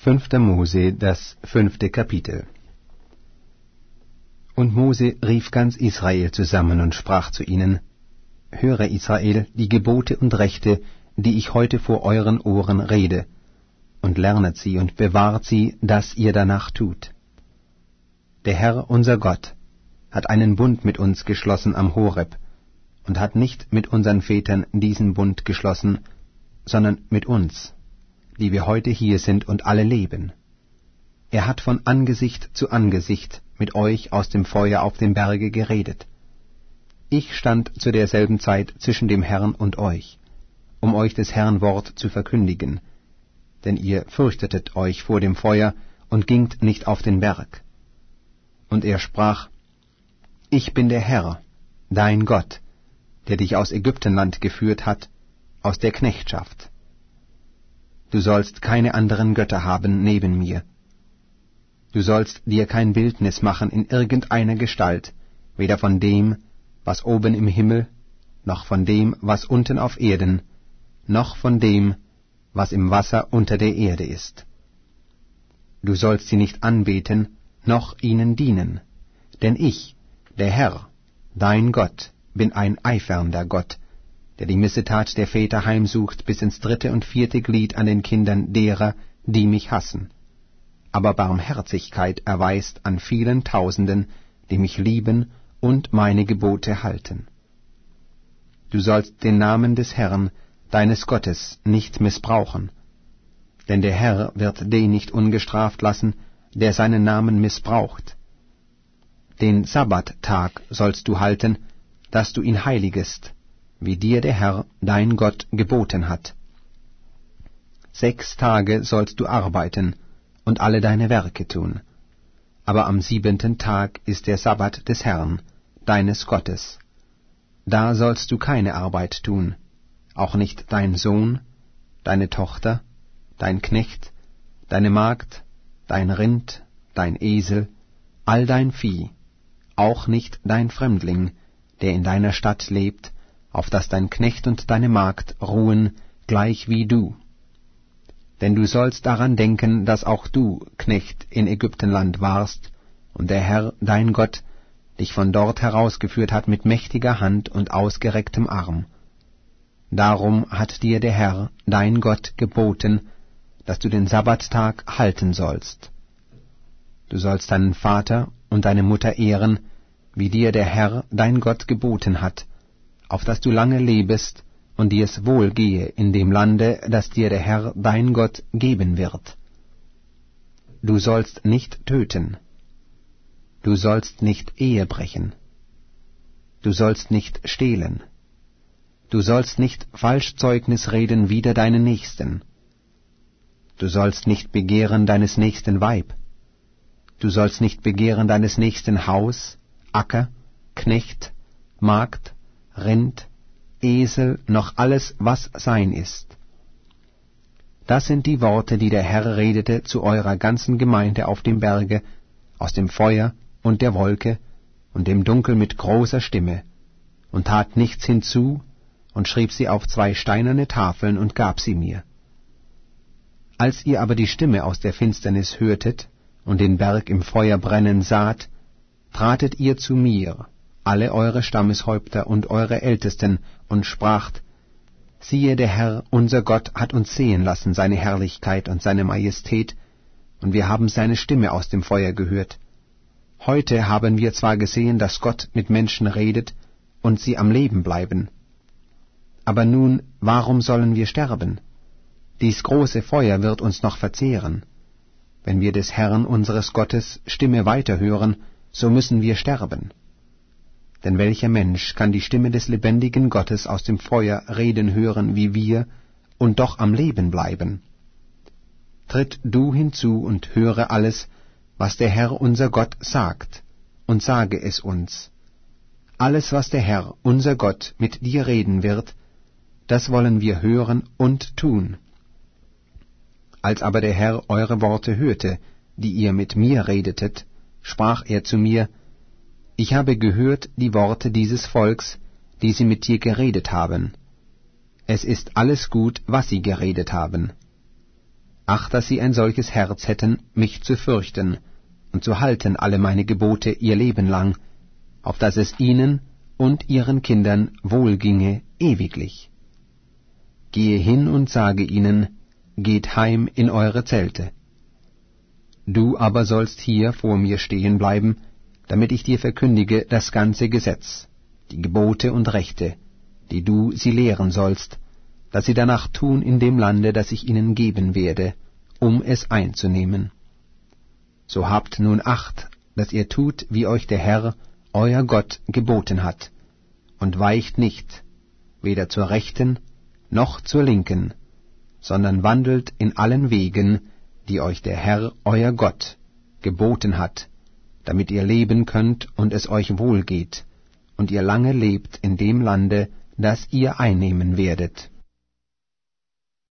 5. Mose, das 5. Kapitel. Und Mose rief ganz Israel zusammen und sprach zu ihnen: Höre, Israel, die Gebote und Rechte, die ich heute vor euren Ohren rede, und lernet sie und bewahrt sie, dass ihr danach tut. Der Herr, unser Gott, hat einen Bund mit uns geschlossen am Horeb, und hat nicht mit unseren Vätern diesen Bund geschlossen, sondern mit uns, die wir heute hier sind und alle leben. Er hat von Angesicht zu Angesicht mit euch aus dem Feuer auf dem Berge geredet. Ich stand zu derselben Zeit zwischen dem Herrn und euch, um euch des Herrn Wort zu verkündigen, denn ihr fürchtetet euch vor dem Feuer und gingt nicht auf den Berg. Und er sprach: Ich bin der Herr, dein Gott, der dich aus Ägyptenland geführt hat, aus der Knechtschaft. Du sollst keine anderen Götter haben neben mir. Du sollst dir kein Bildnis machen in irgendeiner Gestalt, weder von dem, was oben im Himmel, noch von dem, was unten auf Erden, noch von dem, was im Wasser unter der Erde ist. Du sollst sie nicht anbeten, noch ihnen dienen, denn ich, der Herr, dein Gott, bin ein eifernder Gott, der die Missetat der Väter heimsucht bis ins 3. und 4. Glied an den Kindern derer, die mich hassen, aber Barmherzigkeit erweist an vielen Tausenden, die mich lieben und meine Gebote halten. Du sollst den Namen des Herrn, deines Gottes, nicht missbrauchen, denn der Herr wird den nicht ungestraft lassen, der seinen Namen missbraucht. Den Sabbattag sollst du halten, dass du ihn heiligest, wie dir der Herr, dein Gott, geboten hat. 6 Tage sollst du arbeiten und alle deine Werke tun, aber am 7. Tag ist der Sabbat des Herrn, deines Gottes. Da sollst du keine Arbeit tun, auch nicht dein Sohn, deine Tochter, dein Knecht, deine Magd, dein Rind, dein Esel, all dein Vieh, auch nicht dein Fremdling, der in deiner Stadt lebt, auf dass dein Knecht und deine Magd ruhen, gleich wie du. Denn du sollst daran denken, dass auch du Knecht in Ägyptenland warst, und der Herr, dein Gott, dich von dort herausgeführt hat mit mächtiger Hand und ausgerecktem Arm. Darum hat dir der Herr, dein Gott, geboten, dass du den Sabbattag halten sollst. Du sollst deinen Vater und deine Mutter ehren, wie dir der Herr, dein Gott, geboten hat, auf dass du lange lebest und dir es wohl gehe in dem Lande, das dir der Herr, dein Gott, geben wird. Du sollst nicht töten. Du sollst nicht Ehe brechen. Du sollst nicht stehlen. Du sollst nicht Falschzeugnis reden wider deinen Nächsten. Du sollst nicht begehren deines nächsten Weib. Du sollst nicht begehren deines nächsten Haus, Acker, Knecht, Magd, Rind, Esel, noch alles, was sein ist. Das sind die Worte, die der Herr redete zu eurer ganzen Gemeinde auf dem Berge, aus dem Feuer und der Wolke und dem Dunkel mit großer Stimme, und tat nichts hinzu, und schrieb sie auf 2 steinerne Tafeln und gab sie mir. Als ihr aber die Stimme aus der Finsternis hörtet und den Berg im Feuer brennen saht, tratet ihr zu mir, alle eure Stammeshäupter und eure Ältesten, und spracht: Siehe, der Herr, unser Gott, hat uns sehen lassen seine Herrlichkeit und seine Majestät, und wir haben seine Stimme aus dem Feuer gehört. Heute haben wir zwar gesehen, dass Gott mit Menschen redet und sie am Leben bleiben. Aber nun, warum sollen wir sterben? Dies große Feuer wird uns noch verzehren. Wenn wir des Herrn unseres Gottes Stimme weiterhören, so müssen wir sterben. Denn welcher Mensch kann die Stimme des lebendigen Gottes aus dem Feuer reden hören wie wir und doch am Leben bleiben? Tritt du hinzu und höre alles, was der Herr unser Gott sagt, und sage es uns. Alles, was der Herr unser Gott mit dir reden wird, das wollen wir hören und tun. Als aber der Herr eure Worte hörte, die ihr mit mir redetet, sprach er zu mir: Ich habe gehört die Worte dieses Volks, die sie mit dir geredet haben. Es ist alles gut, was sie geredet haben. Ach, dass sie ein solches Herz hätten, mich zu fürchten, und zu halten alle meine Gebote ihr Leben lang, auf dass es ihnen und ihren Kindern wohlginge ewiglich. Gehe hin und sage ihnen, geht heim in eure Zelte. Du aber sollst hier vor mir stehen bleiben, damit ich dir verkündige das ganze Gesetz, die Gebote und Rechte, die du sie lehren sollst, dass sie danach tun in dem Lande, das ich ihnen geben werde, um es einzunehmen. So habt nun Acht, dass ihr tut, wie euch der Herr, euer Gott, geboten hat, und weicht nicht, weder zur Rechten noch zur Linken, sondern wandelt in allen Wegen, die euch der Herr, euer Gott, geboten hat, damit ihr leben könnt und es euch wohlgeht, und ihr lange lebt in dem Lande, das ihr einnehmen werdet.